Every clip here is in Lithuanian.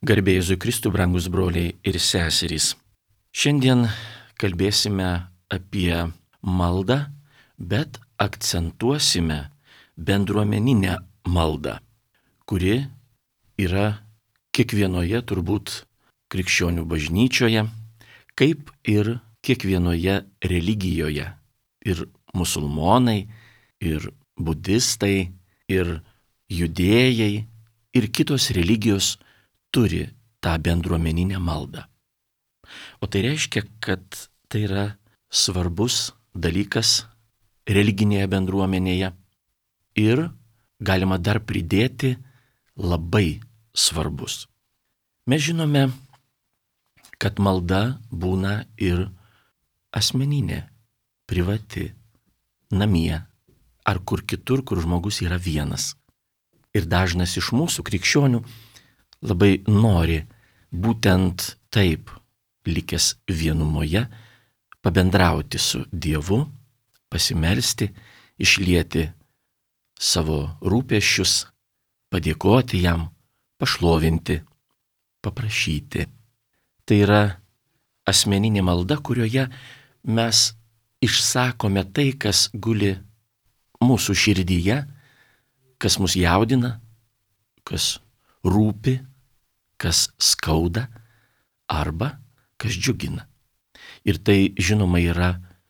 Garbė Jėzui Kristui, brangus broliai ir seserys. Šiandien kalbėsime apie maldą, bet akcentuosime bendruomeninę maldą, kuri yra kiekvienoje turbūt krikščionių bažnyčioje, kaip ir kiekvienoje religijoje. Ir musulmonai, ir budistai, ir judėjai, ir kitos religijos turi tą bendruomeninę maldą. O tai reiškia, kad tai yra svarbus dalykas religinėje bendruomenėje ir galima dar pridėti labai svarbus. Mes žinome, kad malda būna ir asmeninė, privati, namie ar kur kitur, kur žmogus yra vienas. Ir dažnas iš mūsų krikščionių labai nori būtent taip, likęs vienumoje, pabendrauti su Dievu, pasimelsti, išlieti savo rūpesčius, padėkoti jam, pašlovinti, paprašyti. Tai yra asmeninė malda, kurioje mes išsakome tai, kas guli mūsų širdyje, kas mus jaudina, kas rūpi, kas skauda arba kas džiugina. Ir tai, žinoma, yra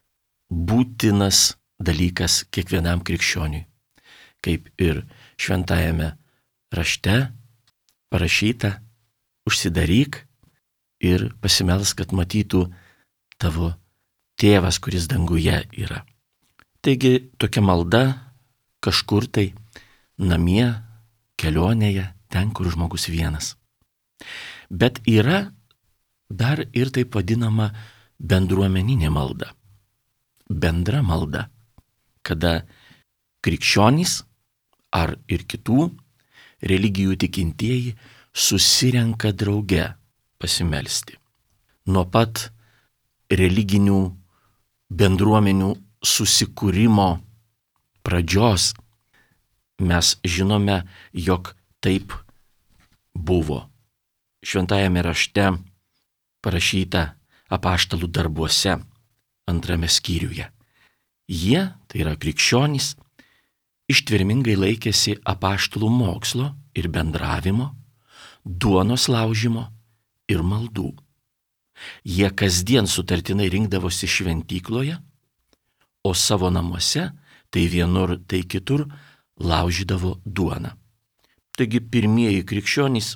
būtinas dalykas kiekvienam krikščioniui. Kaip ir šventajame rašte parašyta, užsidaryk ir pasimelsk, kad matytų tavo tėvas, kuris danguje yra. Taigi tokia malda kažkur tai namie, kelionėje, ten, kur žmogus vienas. Bet yra dar ir taip vadinama bendruomeninė malda. Bendra malda, kada krikščionys ar ir kitų religijų tikintieji susirenka drauge pasimelsti. Nuo pat religinių bendruomenių susikūrimo pradžios mes žinome, jog taip buvo. Šventajame rašte parašyta apaštalų darbuose 2 skyriuje. Jie, tai yra krikščionys, ištvermingai laikėsi apaštalų mokslo ir bendravimo, duonos laužimo ir maldų. Jie kasdien sutartinai rinkdavosi šventykloje, o savo namuose, tai vienur, tai kitur, laužydavo duoną. Taigi pirmieji krikščionys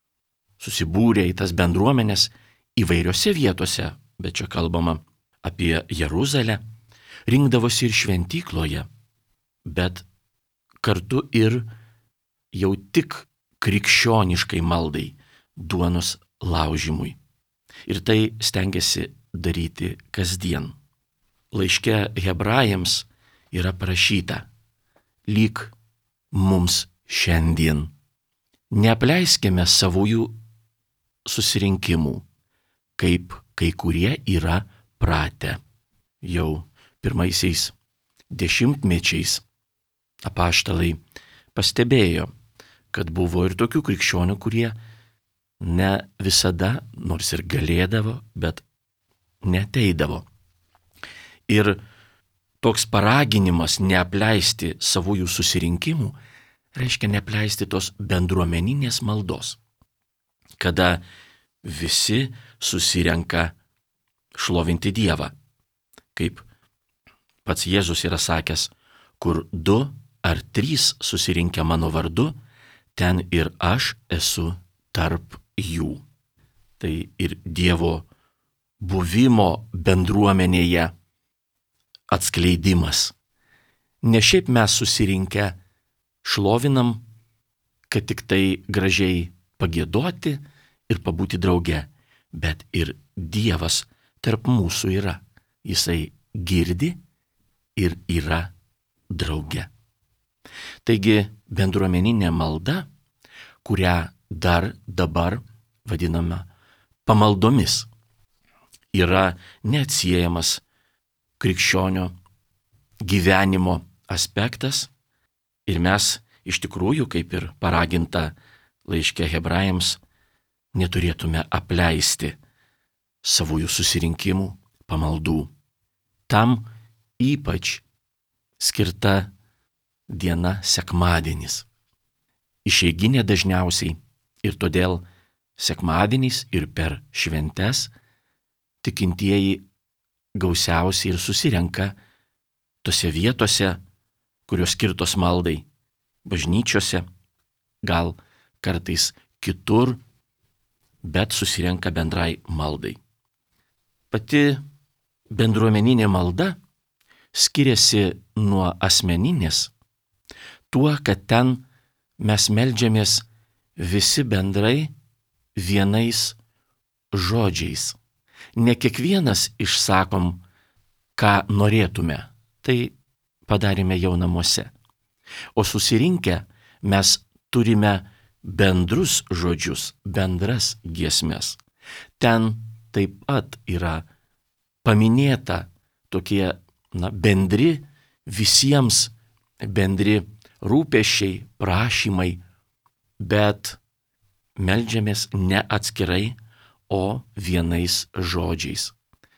susibūrė į tas bendruomenės įvairiose vietose, bet čia kalbama apie Jeruzalę, rinkdavosi ir šventykloje, bet kartu ir jau tik krikščioniškai maldai, duonos laužimui. Ir tai stengiasi daryti kasdien. Laiške Hebrajams yra parašyta, lyg mums šiandien. Neapleiskime savųjų susirinkimų, kaip kai kurie yra pratę. Jau pirmaisiais dešimtmečiais apaštalai pastebėjo, kad buvo ir tokių krikščionių, kurie ne visada, nors ir galėdavo, bet neateidavo. Ir toks paraginimas neapleisti savųjų susirinkimų reiškia neapleisti tos bendruomeninės maldos, kada visi susirenka šlovinti Dievą. Kaip pats Jėzus yra sakęs, kur 2 ar 3 susirinkę mano vardu, ten ir aš esu tarp jų. Tai ir Dievo buvimo bendruomenėje atskleidimas. Ne šiaip mes susirinkę šlovinam, kad tik tai gražiai pagiedoti ir pabūti drauge, bet ir Dievas tarp mūsų yra. Jisai girdi ir yra drauge. Taigi bendruomeninė malda, kurią dar dabar vadiname pamaldomis, yra neatsiejamas krikščionio gyvenimo aspektas ir mes iš tikrųjų, kaip ir paraginta laiške Hebrajams, neturėtume apleisti savųjų susirinkimų, pamaldų. Tam ypač skirta diena sekmadienis. Išeiginė dažniausiai ir todėl sekmadieniais ir per šventes tikintieji gausiausiai ir susirenka tose vietose, kurios skirtos maldai, bažnyčiose, gal kartais kitur, bet susirenka bendrai maldai. Pati bendruomeninė malda skiriasi nuo asmeninės tuo, kad ten mes meldžiamės visi bendrai vienais žodžiais. Ne kiekvienas išsakom, ką norėtume, tai padarėme jau namuose. O susirinkę mes turime bendrus žodžius, bendras giesmes. Ten taip pat yra paminėta tokie bendri visiems bendri rūpesčiai, prašymai, bet meldžiamės ne atskirai, o vienais žodžiais,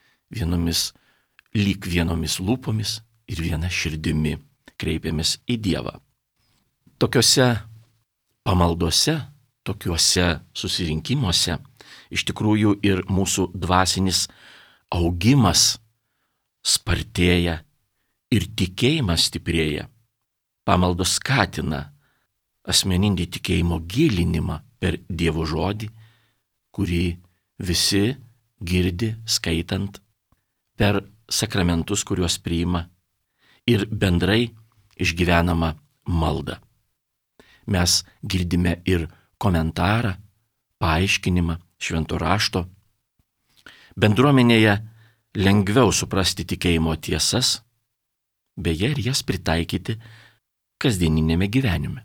lyg vienomis lūpomis ir viena širdimi kreipiamės į Dievą. Tokiuose pamaldose, tokiuose susirinkimuose iš tikrųjų ir mūsų dvasinis augimas spartėja ir tikėjimas stiprėja. Pamaldos skatina asmeninį tikėjimo gilinimą per Dievo žodį, kurį visi girdi skaitant, per sakramentus, kuriuos priima, ir bendrai išgyvenama malda. Mes girdime ir komentarą, paaiškinimą švento rašto. Bendruomenėje lengviau suprasti tikėjimo tiesas, beje ir jas pritaikyti kasdieninėme gyvenime.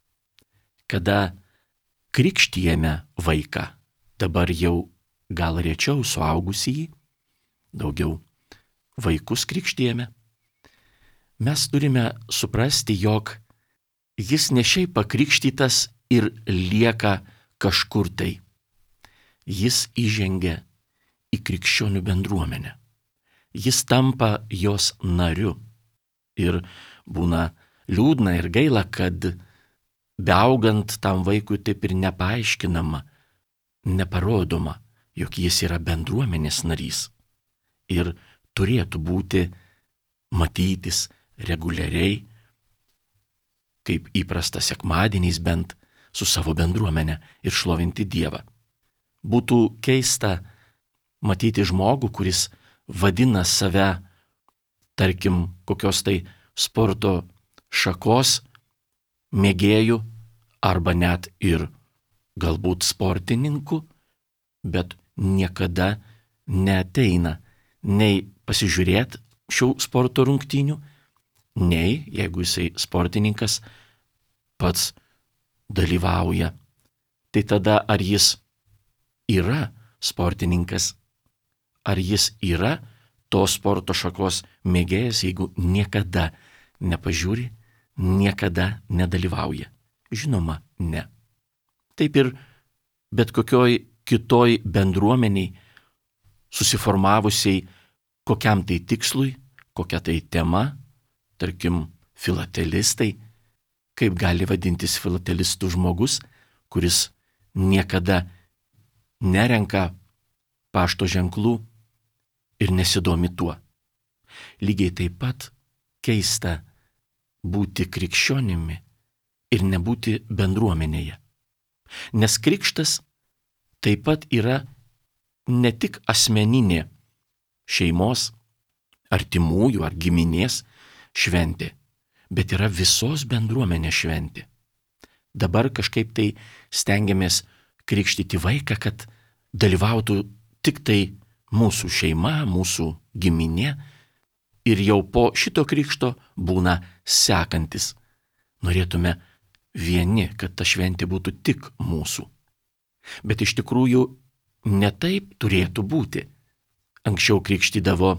Kada krikštijame vaiką, dabar jau gal rečiau suaugusįjį, daugiau vaikus krikštijame, mes turime suprasti, jog jis ne šiaip pakrikštytas ir lieka kažkur tai. Jis įžengia į krikščionių bendruomenę. Jis tampa jos nariu. Ir būna liūdna ir gaila, kad beaugant tam vaikui taip ir nepaaiškinama, neparodoma, jog jis yra bendruomenės narys ir turėtų būti matytis reguliariai, kaip įprasta sekmadieniais bent, su savo bendruomene ir šlovinti Dievą. Būtų keista matyti žmogų, kuris vadina save, tarkim, kokios tai sporto šakos mėgėjų arba net ir galbūt sportininku, bet niekada neateina nei pasižiūrėti šių sporto rungtynių, nei, jeigu jisai sportininkas, pats dalyvauja. Tai tada ar jis yra sportininkas, ar jis yra tos sporto šakos mėgėjas, jeigu niekada nepažiūri, niekada nedalyvauja? Žinoma, ne. Taip ir bet kokioj kitoj bendruomeniai, susiformavusiai kokiam tai tikslui, kokia tai tema, tarkim, filatelistai, kaip gali vadintis filatelistų žmogus, kuris niekada nerenka pašto ženklų ir nesidomi tuo. Lygiai taip pat keista būti krikščionimi ir nebūti bendruomenėje. Nes krikštas taip pat yra ne tik asmeninė šeimos, artimųjų ar giminės šventė, bet yra visos bendruomenės šventė. Dabar kažkaip tai stengiamės krikštyti vaiką, kad dalyvautų tik tai mūsų šeima, mūsų giminė, ir jau po šito krikšto būna sekantis. Norėtume vieni, kad ta šventė būtų tik mūsų. Bet iš tikrųjų ne taip turėtų būti. Anksčiau krikštydavo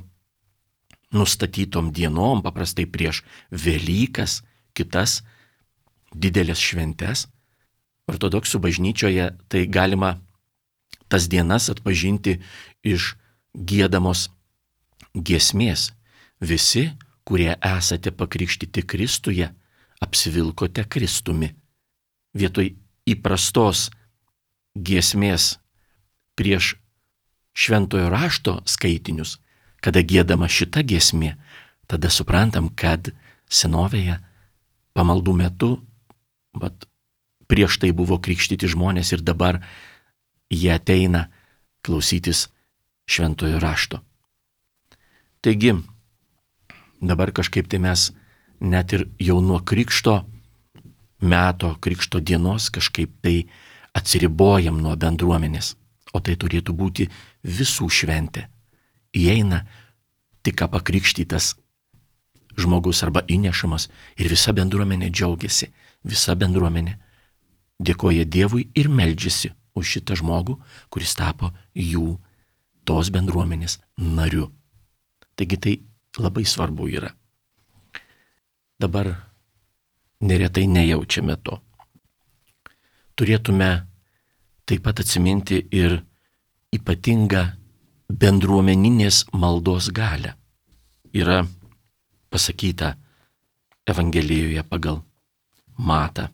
nustatytom dienom, paprastai prieš Velykas, kitas didelės šventes. Ortodoksų bažnyčioje tai galima tas dienas atpažinti iš giedamos giesmės. Visi, kurie esate pakrikštyti Kristuje, apsivilkote Kristumi. Vietoj įprastos giesmės prieš šventojo rašto skaitinius, kada giedama šita giesmė, tada suprantam, kad senovėje pamaldų metu, prieš tai buvo krikštyti žmonės ir dabar jie ateina klausytis šventojo rašto. Taigi, dabar kažkaip tai mes net ir jau nuo krikšto meto, krikšto dienos kažkaip tai atsiribojam nuo bendruomenės, o tai turėtų būti visų šventė. Įeina tik ką pakrikštytas žmogus arba įnešamas ir visa bendruomenė džiaugiasi, visa bendruomenė dėkoja Dievui ir meldžiasi už šitą žmogų, kuris tapo jų tos bendruomenės nariu. Taigi tai labai svarbu yra. Dabar neretai nejaučiame to. Turėtume taip pat atsiminti ir ypatingą bendruomeninės maldos galią. Yra pasakyta Evangelijoje pagal Matą.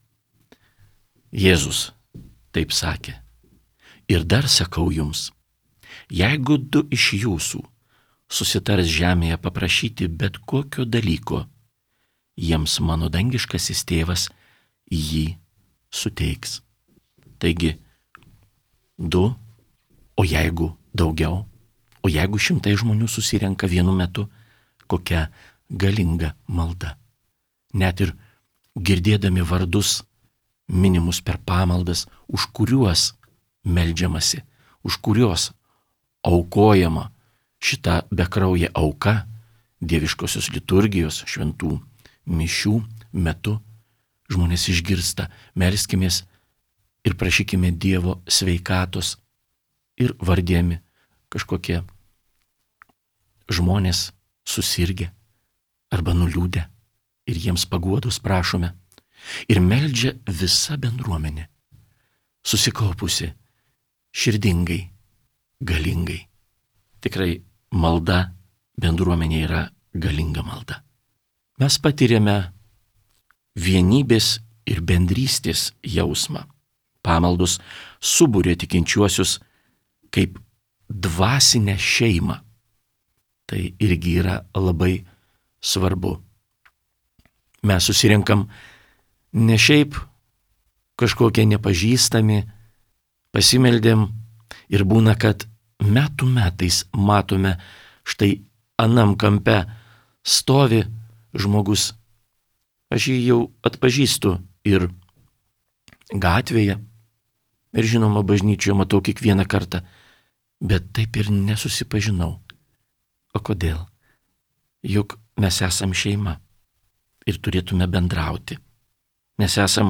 Jėzus taip sakė: ir dar sakau jums, jeigu du iš jūsų susitars žemėje paprašyti bet kokio dalyko, jiems mano dangiškasis tėvas jį suteiks. Taigi, 2, o jeigu daugiau, o jeigu 100 žmonių susirenka vienu metu, kokia galinga malda. Net ir girdėdami vardus minimus per pamaldas, už kuriuos meldžiamasi, už kuriuos aukojama šita bekraujė auka dieviškosios liturgijos šventų mišių metu, žmonės išgirsta: melskimės ir prašykime Dievo sveikatos, ir vardėmi kažkokie žmonės susirgę arba nuliūdę ir jiems paguodos prašome. Ir meldžia visa bendruomenė, susikaupusi, širdingai, galingai. Tikrai malda bendruomenė yra galinga malda. Mes patiriame vienybės ir bendrystės jausmą. Pamaldos suburia tikinčiuosius kaip dvasinę šeimą. Tai irgi yra labai svarbu. Mes susirinkam ne šiaip kažkokie nepažįstami, pasimeldėm ir būna, kad metų metais matome, štai anam kampe stovi žmogus. Aš jį jau atpažįstu ir gatvėje, ir žinoma bažnyčioje matau kiekvieną kartą, bet taip ir nesusipažinau. O kodėl? Juk mes esam šeima ir turėtume bendrauti. Mes esam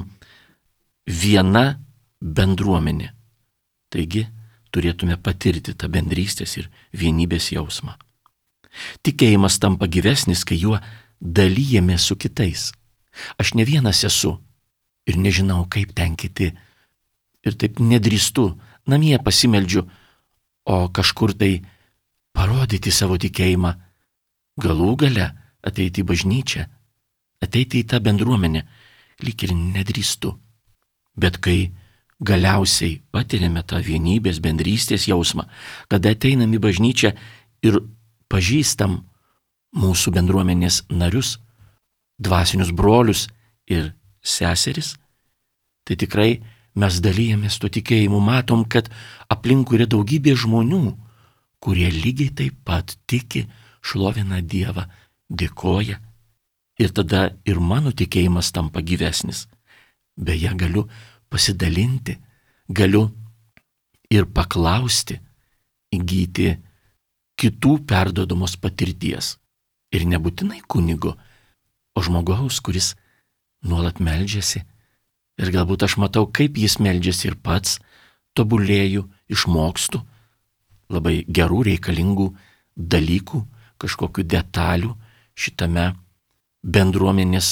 viena bendruomenė. Taigi turėtume patirti tą bendrystės ir vienybės jausmą. Tikėjimas tampa gyvesnis, kai juo dalyjame su kitais. Aš ne vienas esu ir nežinau, kaip ten kiti. Ir taip nedrįstu, namie pasimeldžiu, o kažkur tai parodyti savo tikėjimą. Galų gale ateiti į bažnyčią, ateiti į tą bendruomenę, lyg ir nedrįstu. Bet kai galiausiai patiriame tą vienybės, bendrystės jausmą, kada ateinam į bažnyčią ir pažįstam mūsų bendruomenės narius, dvasinius brolius ir seseris, tai tikrai mes dalyjamės tuo tikėjimu, matom, kad aplinkui yra daugybė žmonių, kurie lygiai taip pat tiki, šlovina Dievą, dėkoja. Ir tada ir mano tikėjimas tampa gyvesnis. Beje, galiu pasidalinti, galiu ir paklausti, įgyti kitų perduodamos patirties. Ir nebūtinai kunigo, o žmogaus, kuris nuolat meldžiasi. Ir galbūt aš matau, kaip jis meldžiasi ir pats tobulėju, išmokstu labai gerų, reikalingų dalykų, kažkokių detalių šitame bendruomenės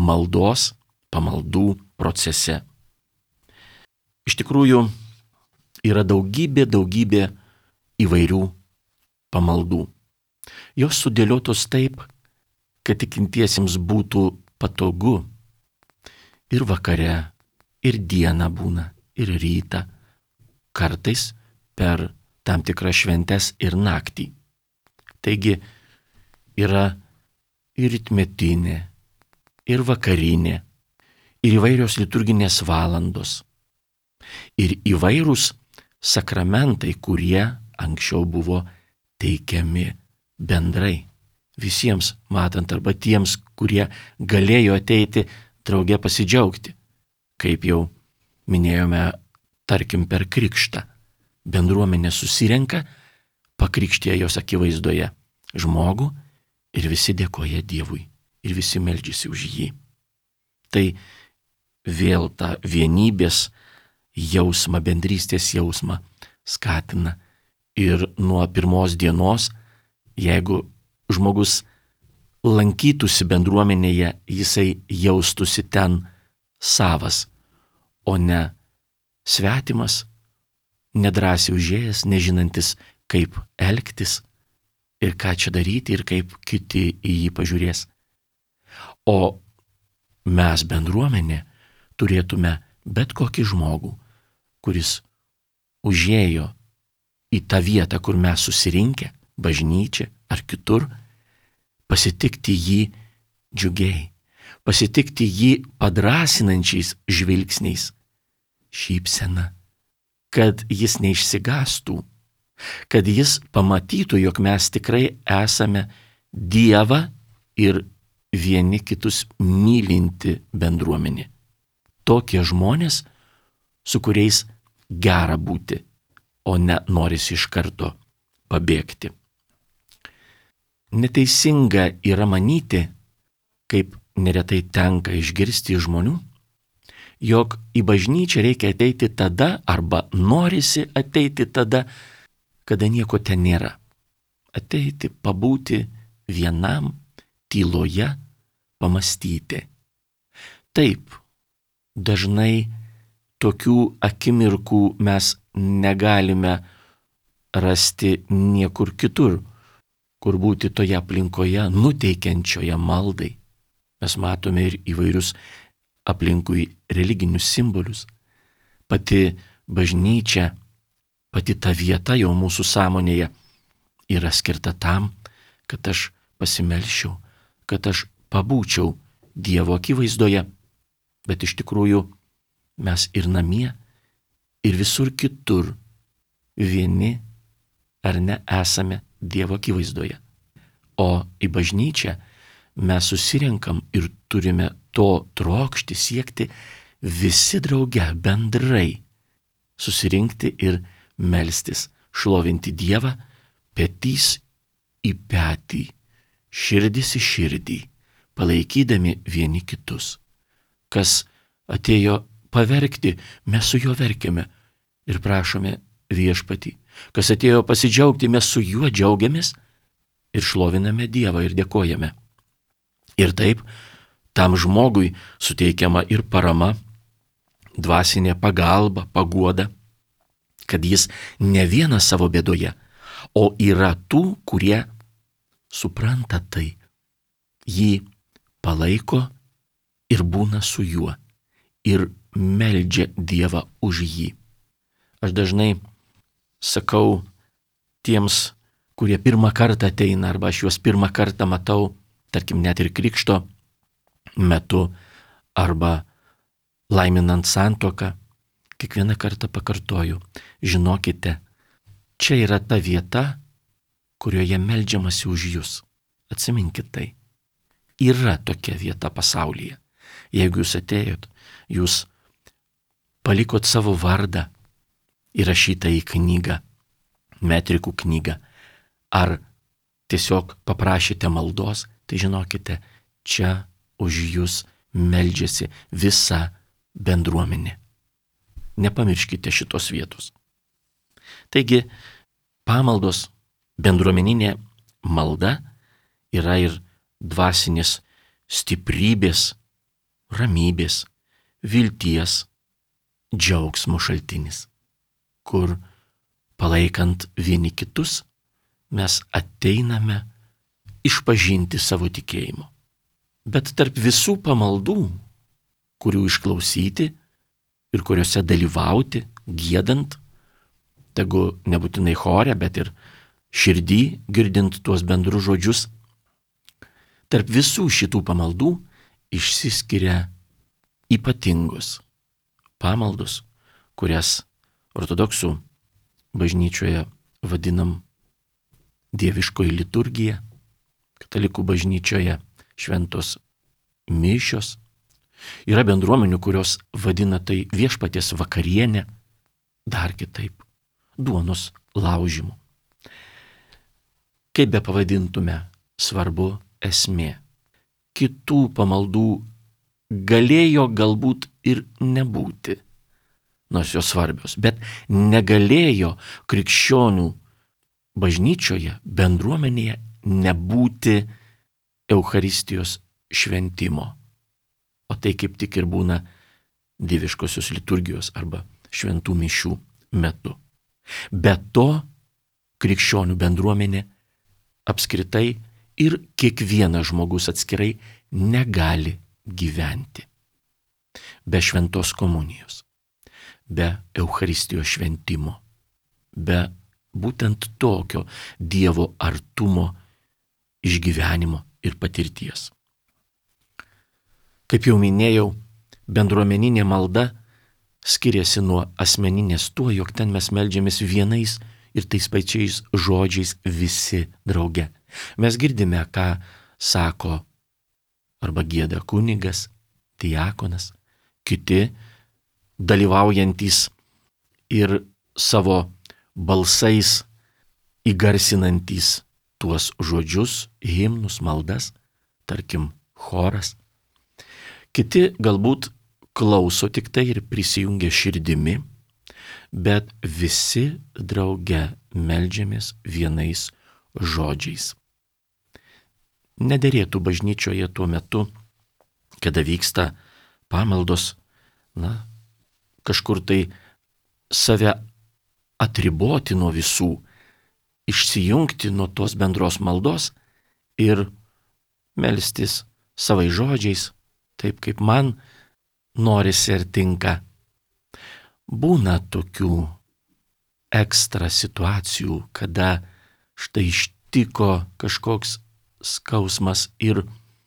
maldos, pamaldų procese. Iš tikrųjų, yra daugybė įvairių pamaldų. Jos sudėliotos taip, kad tikintiesiems būtų patogu. Ir vakare, ir dieną būna, ir rytą, kartais per tam tikras šventes ir naktį. Taigi yra ir rytmetinė, ir vakarinė, ir įvairios liturginės valandos, ir įvairūs sakramentai, kurie anksčiau buvo teikiami bendrai visiems matant arba tiems, kurie galėjo ateiti drauge pasidžiaugti. Kaip jau minėjome, tarkim per krikštą. Bendruomenė susirenka, pakrikštija jos akivaizdoje žmogų ir visi dėkoja Dievui ir visi meldžiasi už jį. Tai vėl tą vienybės jausmą, bendrystės jausmą skatina. Ir nuo pirmos dienos, jeigu žmogus lankytųsi bendruomenėje, jisai jaustųsi ten savas, o ne svetimas, nedrąsiai užėjęs, nežinantis, kaip elgtis ir ką čia daryti ir kaip kiti į jį pažiūrės. O mes bendruomenė turėtume bet kokį žmogų, kuris užėjo į tą vietą, kur mes susirinkę, bažnyčia ar kitur, pasitikti jį džiugiai, pasitikti jį padrasinančiais žvilgsniais, šypsena, kad jis neišsigąstų, kad jis pamatytų, jog mes tikrai esame Dievą ir vieni kitus mylinti bendruomenė. Tokie žmonės, su kuriais gera būti, o ne norisi iš karto pabėgti. Neteisinga yra manyti, kaip neretai tenka išgirsti iš žmonių, jog į bažnyčią reikia ateiti tada arba norisi ateiti tada, kada nieko ten nėra. Ateiti, pabūti vienam, tyloje, pamastyti. Taip, dažnai tokių akimirkų mes negalime rasti niekur kitur, kur būti toje aplinkoje nuteikiančioje maldai. Mes matome ir įvairius aplinkui religinius simbolius. Pati bažnyčia, pati ta vieta jau mūsų sąmonėje yra skirta tam, kad aš pasimelščiau, kad aš pabūčiau Dievo akivaizdoje, bet iš tikrųjų mes ir namie, ir visur kitur vieni ar ne esame Dievo akivaizdoje. O į bažnyčią mes susirenkam ir turime to trokšti, siekti visi drauge, bendrai susirinkti ir melstis, šlovinti Dievą petys į petį, širdis į širdį, palaikydami vieni kitus. Kas atėjo paverkti, mes su juo verkiame ir prašome Viešpatį. Kas atėjo pasidžiaugti, mes su juo džiaugiamės ir šloviname Dievą ir dėkojame. Ir taip, tam žmogui suteikiama ir parama, dvasinė pagalba, paguoda, kad jis ne vienas savo bėdoje, o yra tų, kurie supranta tai, jį palaiko ir būna su juo ir meldžia Dievą už jį. Aš dažnai sakau tiems, kurie pirmą kartą ateina, arba aš juos pirmą kartą matau, tarkim net ir krikšto metu, arba laiminant santuoką, kiekvieną kartą pakartoju, žinokite, čia yra ta vieta, kurioje meldžiamasi už jūs. Atsiminkit tai. Yra tokia vieta pasaulyje. Jeigu jūs atėjot, jūs palikot savo vardą įrašytą į knygą, metrikų knygą, ar tiesiog paprašėte maldos, tai žinokite, čia už jūs meldžiasi visa bendruomenė. Nepamirškite šitos vietos. Taigi, pamaldos, bendruomeninė malda yra ir dvasinės stiprybės, ramybės, vilties, džiaugsmo šaltinis. kur palaikant vieni kitus mes ateiname išpažinti savo tikėjimo. Bet tarp visų pamaldų, kurių išklausyti ir kuriuose dalyvauti, giedant, tegu nebūtinai chore, bet ir širdį girdint tuos bendrus žodžius, tarp visų šitų pamaldų išsiskiria ypatingos pamaldos, kurias ortodoksų bažnyčioje vadinam dieviškoji liturgija, katalikų bažnyčioje šventos mišios. Yra bendruomenių, kurios vadina tai viešpaties vakarienė, dar kitaip duonos laužimu. Kaip be pavadintume, svarbu esmė. Kitų pamaldų galėjo galbūt ir nebūti, nors jos svarbios, bet negalėjo krikščionių bažnyčioje, bendruomenėje nebūti Eucharistijos šventimo. O tai kaip tik ir būna dieviškosios liturgijos arba šventų mišių metu. Be to, krikščionių bendruomenė apskritai ir kiekvienas žmogus atskirai negali gyventi be šventos komunijos, be Eucharistijos šventimo, be būtent tokio Dievo artumo išgyvenimo ir patirties. Kaip jau minėjau, bendruomeninė malda skiriasi nuo asmeninės tuo, jog ten mes meldžiamės vienais ir tais pačiais žodžiais visi drauge. Mes girdime, ką sako arba gieda kunigas, diakonas, kiti dalyvaujantys ir savo balsais įgarsinantys tuos žodžius, himnus, maldas, tarkim, choras. Kiti galbūt klauso tik tai ir prisijungia širdimi, bet visi drauge meldžiamės vienais žodžiais. Nederėtų bažnyčioje tuo metu, kada vyksta pamaldos, kažkur tai save atriboti nuo visų, išsijungti nuo tos bendros maldos ir melstis savai žodžiais, taip kaip man norisi ir tinka. Būna tokių ekstra situacijų, kada štai ištiko kažkoks skausmas ir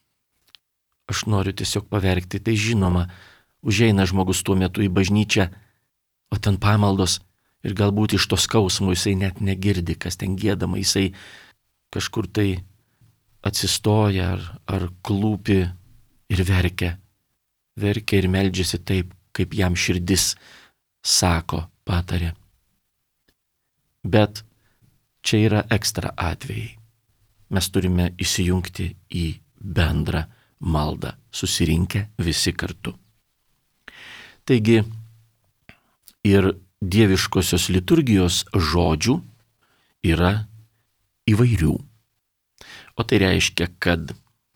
aš noriu tiesiog paverkti. Tai žinoma, užeina žmogus tuo metu į bažnyčią, o ten pamaldos ir galbūt iš to skausmo jisai net negirdi, kas ten giedama, jisai kažkur tai atsistoja ar klūpi ir verkia. Verkia ir meldžiasi taip, kaip jam širdis sako, patarė. Bet čia yra ekstra atvejai. Mes turime įsijungti į bendrą maldą, susirinkę visi kartu. Taigi ir dieviškosios liturgijos žodžių yra įvairių. O tai reiškia, kad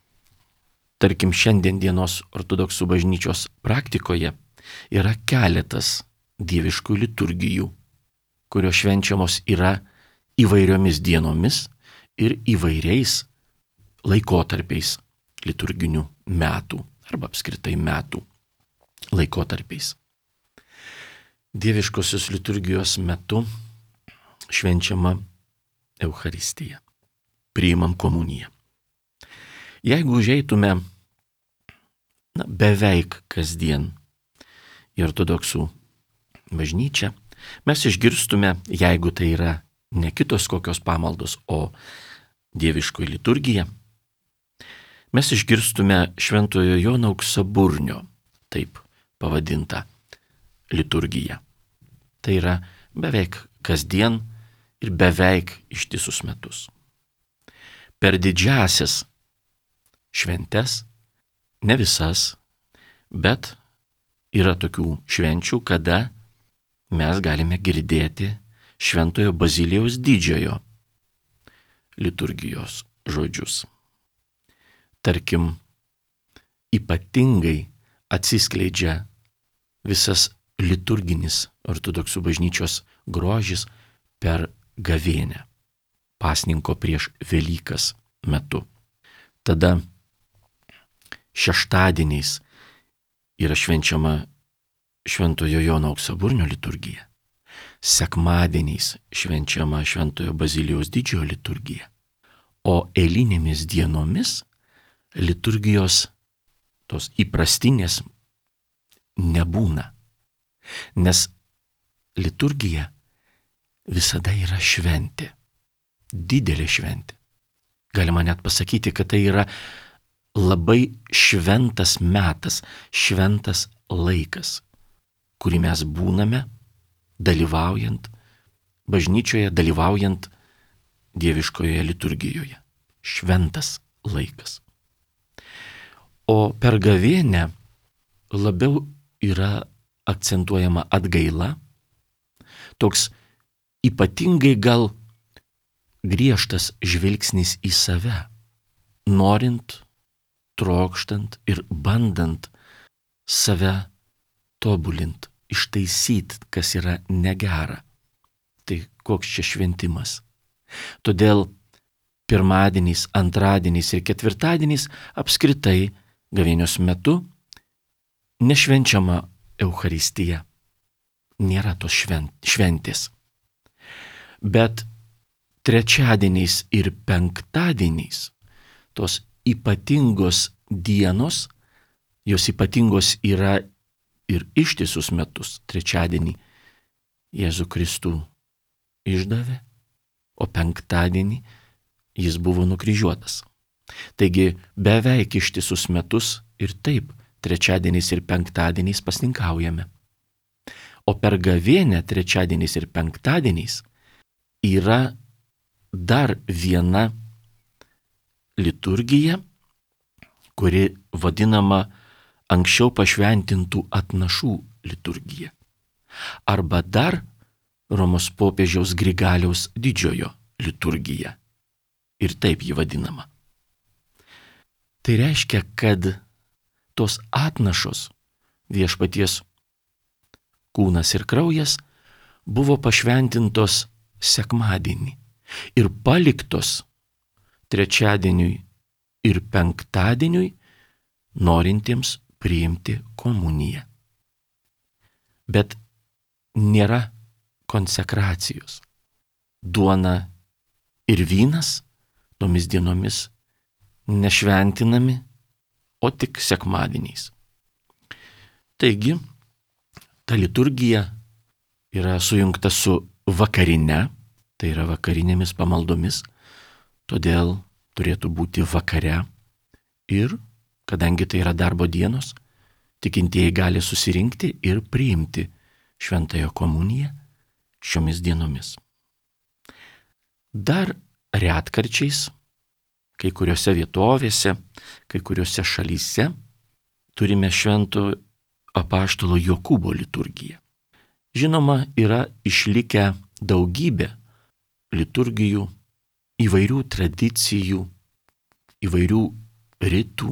tarkim šiandien dienos ortodoksų bažnyčios praktikoje yra keletas dieviškų liturgijų, kurios švenčiamos yra įvairiomis dienomis ir įvairiais laikotarpiais liturginių metų arba apskritai metų laikotarpiais. Dieviškosios liturgijos metu švenčiama Eucharistija. Priimam komuniją. Jeigu užeitume beveik kasdien į ortodoksų bažnyčią, mes išgirstume, jeigu tai yra ne kitos kokios pamaldos, o dieviškoji liturgija, mes išgirstume Šventojo Jono Auksaburnio, taip pavadinta liturgija. Tai yra beveik kasdien ir beveik ištisus metus. Per didžiasias šventes, ne visas, bet yra tokių švenčių, kada mes galime girdėti Šventojo Bazilijaus Didžiojo liturgijos žodžius. Tarkim, ypatingai atsiskleidžia visas liturginis ortodoksų bažnyčios grožis per gavėnią, pasninko prieš Velykas metu. Tada šeštadieniais yra švenčiama Šventojo Jono Auksaburnio liturgija, sekmadieniais švenčiama Šventojo Bazilijaus Didžiojo liturgija, o eilinėmis dienomis liturgijos tos įprastinės nebūna, nes liturgija visada yra šventė, didelė šventė. Galima net pasakyti, kad tai yra labai šventas metas, šventas laikas, kurį mes būname dalyvaujant bažnyčioje, dalyvaujant dieviškoje liturgijoje. Šventas laikas. O per gavėnią labiau yra akcentuojama atgaila, toks ypatingai gal griežtas žvilgsnis į save, norint, trokštant ir bandant save tobulint, ištaisyti, kas yra negera. Tai koks čia šventimas. Todėl pirmadieniais, antradieniais ir ketvirtadieniais apskritai gavėnios metu nešvenčiama Eucharistija. Nėra tos šventės. Bet trečiadieniais ir penktadieniais tos ypatingos dienos, jos ypatingos yra ir ištisus metus. Trečiadienį Jėzų Kristų išdavė, o penktadienį jis buvo nukryžiuotas. Taigi beveik ištisus metus ir taip trečiadieniais ir penktadieniais pasninkaujame. O per gavėnią trečiadieniais ir penktadieniais yra dar viena liturgija, kuri vadinama anksčiau pašventintų atnašų liturgija. Arba dar Romos popiežiaus Grigaliaus Didžiojo liturgija. Ir taip ji vadinama. Tai reiškia, kad tos atnašos, viešpaties kūnas ir kraujas, buvo pašventintos sekmadienį ir paliktos trečiadieniui ir penktadieniui norintiems priimti komuniją. Bet nėra konsekracijos. Duona ir vynas tomis dienomis nešventinami, o tik sekmadieniais. Taigi, ta liturgija yra sujungta su vakarine, tai yra vakarinėmis pamaldomis, todėl turėtų būti vakare ir, kadangi tai yra darbo dienos, tikintieji gali susirinkti ir priimti šventąją komuniją šiomis dienomis. Dar retkarčiais, kai kuriuose vietovėse, kai kuriuose šalyse turime švento apaštalo Jokūbo liturgiją. Žinoma, yra išlikę daugybė liturgijų, įvairių tradicijų, įvairių ritų,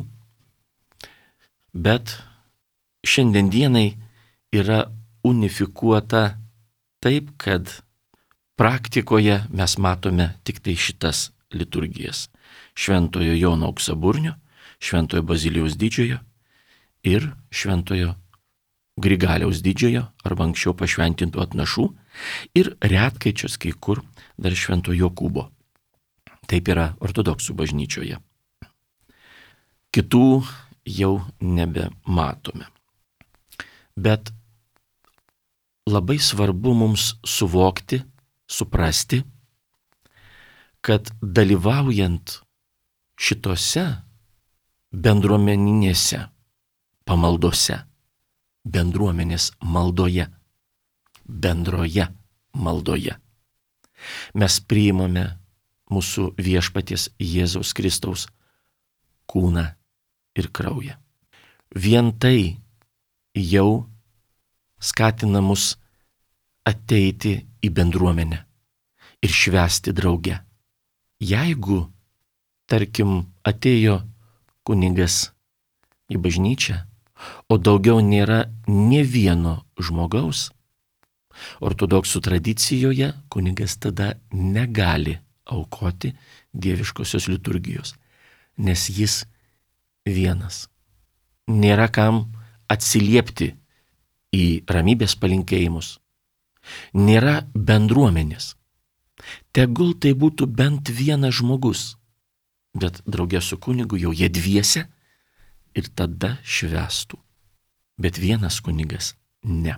bet šiandien dienai yra unifikuota taip, kad praktikoje mes matome tik tai šitas liturgijas. Šventojo Jono Auksaburnio, Šventojo Bazilijaus Didžiojo ir Šventojo Grigaliaus Didžiojo arba anksčiau pašventintų atnašų ir retkaičios kai kur dar Švento Jokūbo. Taip yra ortodoksų bažnyčioje. Kitų jau nebematome. Bet labai svarbu mums suvokti, suprasti, kad dalyvaujant šitose bendruomeninėse pamaldose, bendruomenės maldoje, bendroje maldoje, mes priimame mūsų viešpaties Jėzaus Kristaus kūną ir kraują. Vien tai jau skatina mus ateiti į bendruomenę ir švęsti drauge. Jeigu, tarkim, atėjo kunigas į bažnyčią o daugiau nėra nė vieno žmogaus, ortodoksų tradicijoje kunigas tada negali aukoti dieviškosios liturgijos, nes jis vienas. Nėra kam atsiliepti į ramybės palinkėjimus. Nėra bendruomenės. Tegul tai būtų bent vienas žmogus, bet draugė su kunigu jau jie dviese ir tada švęstų. Bet vienas kunigas ne.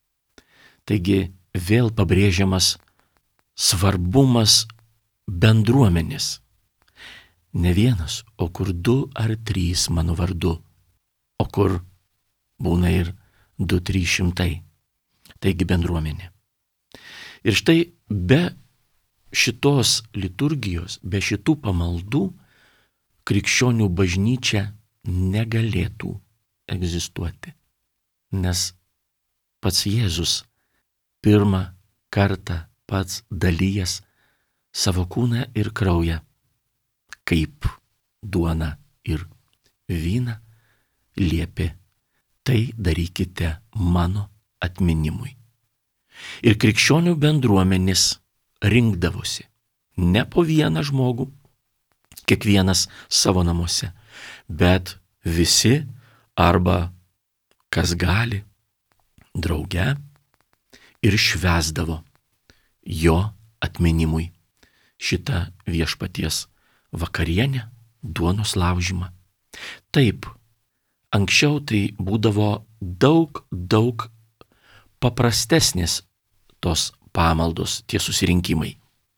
Taigi vėl pabrėžiamas svarbumas bendruomenės. Ne vienas, o kur 2 ar 3 mano vardu, o kur būna ir 200-300. Taigi bendruomenė. Ir štai be šitos liturgijos, be šitų pamaldų krikščionių bažnyčia negalėtų egzistuoti. Nes pats Jėzus pirmą kartą pats dalyjas savo kūną ir kraują, kaip duoną ir vyną, liepė, tai darykite mano atminimui. Ir krikščionių bendruomenės rinkdavosi ne po vieną žmogų, kiekvienas savo namuose, bet visi arba kas gali drauge ir švęsdavo jo atminimui šitą viešpaties vakarienę, duonos laužymą. Taip, anksčiau tai būdavo daug paprastesnės tos pamaldos, tie susirinkimai.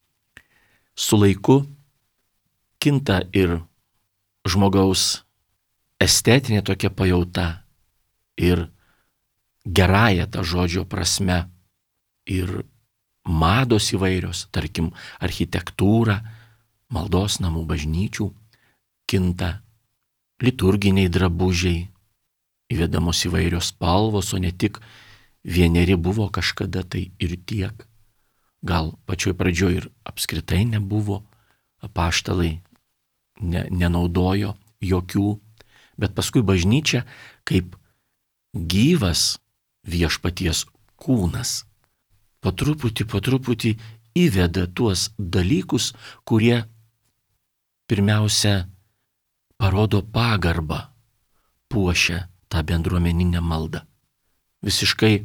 Su laiku kinta ir žmogaus estetinė tokia pajauta ir gerąją tą žodžio prasme ir mados įvairios, tarkim, architektūra, maldos namų bažnyčių, kinta liturginiai drabužiai, įvedamos įvairios spalvos, o ne tik vieneri buvo kažkada tai ir tiek. Gal pačioj pradžioj ir apskritai nebuvo, apaštalai nenaudojo jokių, bet paskui bažnyčia kaip gyvas viešpaties kūnas po truputį įveda tuos dalykus, kurie pirmiausia parodo pagarbą, puošia tą bendruomeninę maldą. Visiškai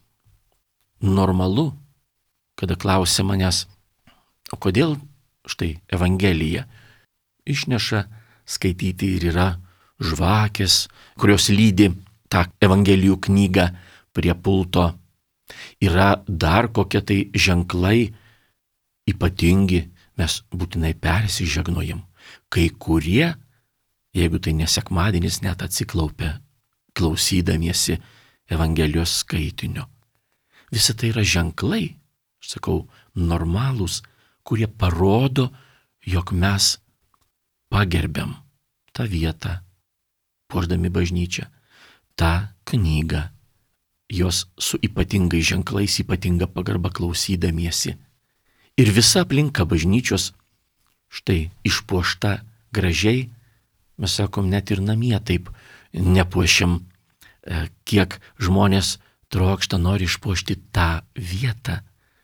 normalu, kada klausia manęs, o kodėl štai Evangelija išneša skaityti ir yra žvakės, kurios lydi tą Evangelijų knygą prie pulto. Yra dar kokie tai ženklai ypatingi, mes būtinai persižegnojam. Kai kurie, jeigu tai nesekmadienis, net atsiklaupia klausydamiesi Evangelijos skaitinio. Visa tai yra ženklai, aš sakau, normalūs, kurie parodo, jog mes pagerbiam tą vietą, puošdami bažnyčią, tą knygą, jos su ypatingais ženklais, ypatinga pagarba klausydamiesi. Ir visa aplinka bažnyčios štai išpuošta gražiai, mes sakom, net ir namie taip nepuošiam, kiek žmonės trokšta, nori išpuošti tą vietą,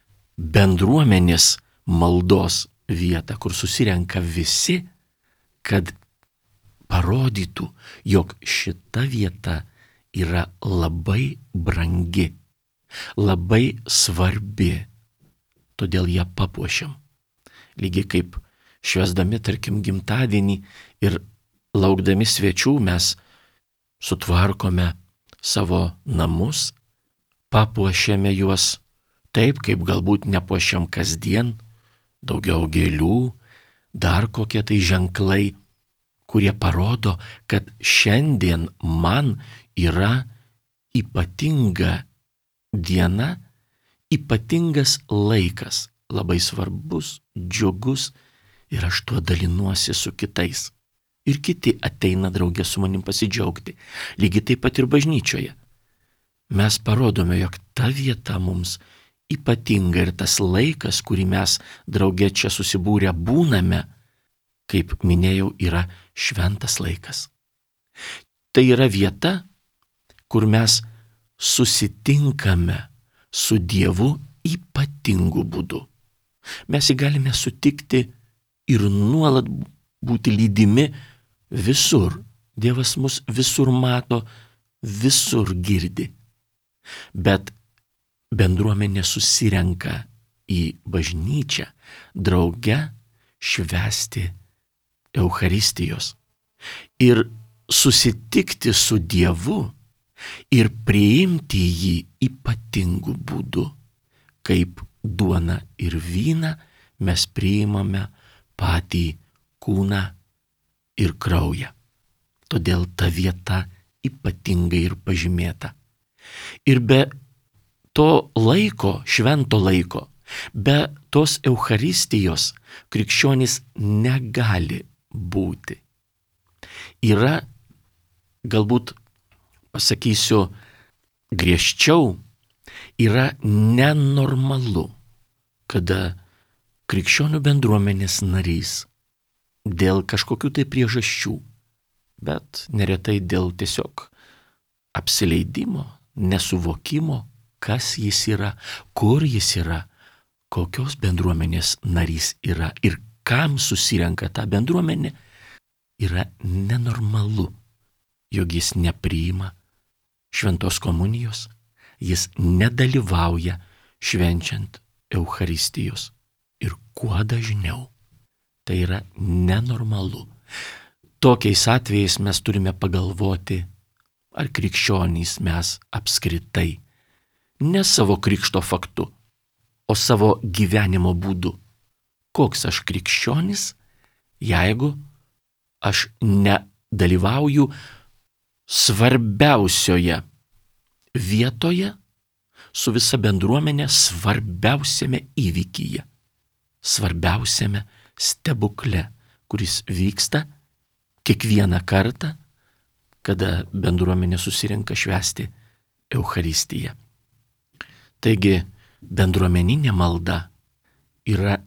bendruomenės maldos vietą, kur susirenka visi, kad parodytų, jog šita vieta yra labai brangi, labai svarbi, todėl ją papuošiam. Lygiai kaip švęsdami, tarkim, gimtadienį ir laukdami svečių mes sutvarkome savo namus, papuošiame juos taip, kaip galbūt nepuošiam kasdien, daugiau gėlių, dar kokie tai ženklai, kurie parodo, kad šiandien man yra ypatinga diena, ypatingas laikas, labai svarbus, džiugus ir aš tuo dalinuosi su kitais. Ir kiti ateina draugė su manim pasidžiaugti. Lygiai taip pat ir bažnyčioje. Mes parodome, jog ta vieta mums ypatinga ir tas laikas, kurį mes draugė čia susibūrę būname, kaip minėjau, yra šventas laikas. Tai yra vieta, kur mes susitinkame su Dievu ypatingu būdu. Mes jį galime sutikti ir nuolat būti lydimi visur. Dievas mus visur mato, visur girdi. Bet bendruomenė susirenka į bažnyčią drauge švęsti Eucharistijos ir susitikti su Dievu ir priimti jį ypatingu būdu. Kaip duoną ir vyną mes priimame patį kūną ir kraują. Todėl ta vieta ypatingai ir pažymėta. Ir be to laiko, švento laiko, be tos Eucharistijos krikščionis negali būti. Yra, galbūt pasakysiu griežčiau, yra nenormalu, kada krikščionių bendruomenės narys dėl kažkokių tai priežasčių, bet neretai dėl tiesiog apsileidimo, nesuvokimo, kas jis yra, kur jis yra, kokios bendruomenės narys yra ir kam susirenka ta bendruomenė, yra nenormalu, jog jis nepriima šventos komunijos, jis nedalyvauja švenčiant Eucharistijos. Ir kuo dažniau. Tai yra nenormalu. Tokiais atvejais mes turime pagalvoti, ar krikščionys mes apskritai, ne savo krikšto faktu, o savo gyvenimo būdu. Koks aš krikščionis, jeigu aš nedalyvauju svarbiausioje vietoje su visa bendruomenė svarbiausiame įvykyje, svarbiausiame stebukle, kuris vyksta kiekvieną kartą, kada bendruomenė susirenka švęsti Eucharistiją. Taigi bendruomeninė malda yra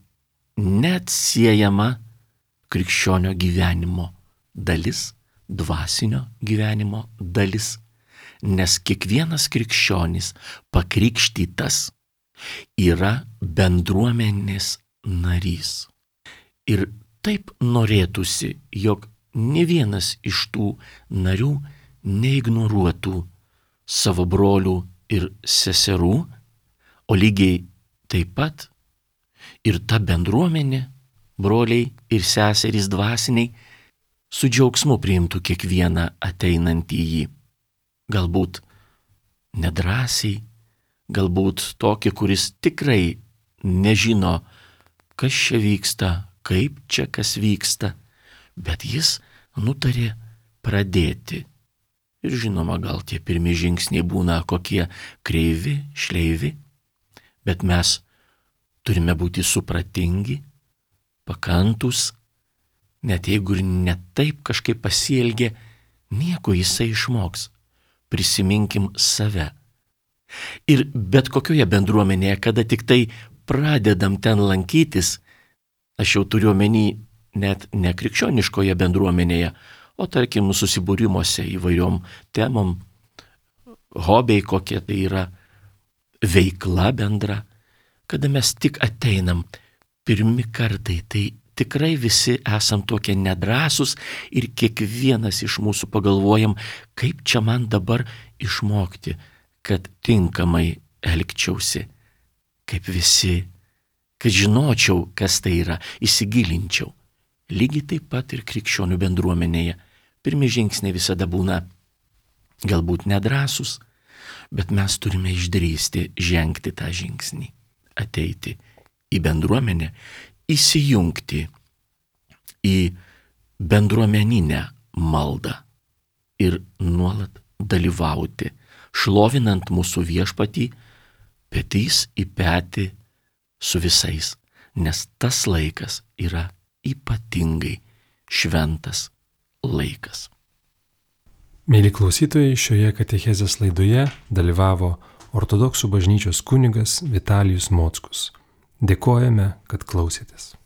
neatsiejama krikščionio gyvenimo dalis, dvasinio gyvenimo dalis, nes kiekvienas krikščionis pakrikštytas yra bendruomenės narys. Ir taip norėtųsi, jog ne vienas iš tų narių neignoruotų savo brolių ir seserų, o lygiai taip pat ir ta bendruomenė, broliai ir seserys dvasiniai, su džiaugsmu priimtų kiekvieną ateinantį jį. Galbūt nedrąsiai, galbūt tokį, kuris tikrai nežino, kas čia vyksta, kaip čia kas vyksta, bet jis nutarė pradėti. Ir žinoma, gal tie pirmi žingsniai būna kokie kreivi, šleivi, bet mes turime būti supratingi, pakantus, net jeigu ir ne taip kažkaip pasielgė, nieko jisai išmoks. Prisiminkim save. Ir bet kokioje bendruomenėje, kada tik tai pradedam ten lankytis, aš jau turiu omeny net ne krikščioniškoje bendruomenėje, o tarkim susibūrimuose įvairiom temom, hobiai kokie tai yra, veikla bendra, kada mes tik ateinam pirmi kartai, tai tikrai visi esam tokie nedrąsūs ir kiekvienas iš mūsų pagalvojam, kaip čia man dabar išmokti, kad tinkamai elgčiausi, kaip visi, kad žinočiau, kas tai yra, įsigilinčiau. Lygiai taip pat ir krikščionių bendruomenėje. Pirmi žingsniai visada būna galbūt nedrąsūs, bet mes turime išdrįsti žengti tą žingsnį, ateiti į bendruomenę, įsijungti į bendruomeninę maldą ir nuolat dalyvauti, šlovinant mūsų viešpatį petys į petį su visais, nes tas laikas yra ypatingai šventas laikas. Mėly klausytojai, šioje katechezės laidoje dalyvavo Ortodoksų bažnyčios kunigas Vitalijus Mockus. Dėkojame, kad klausėtės.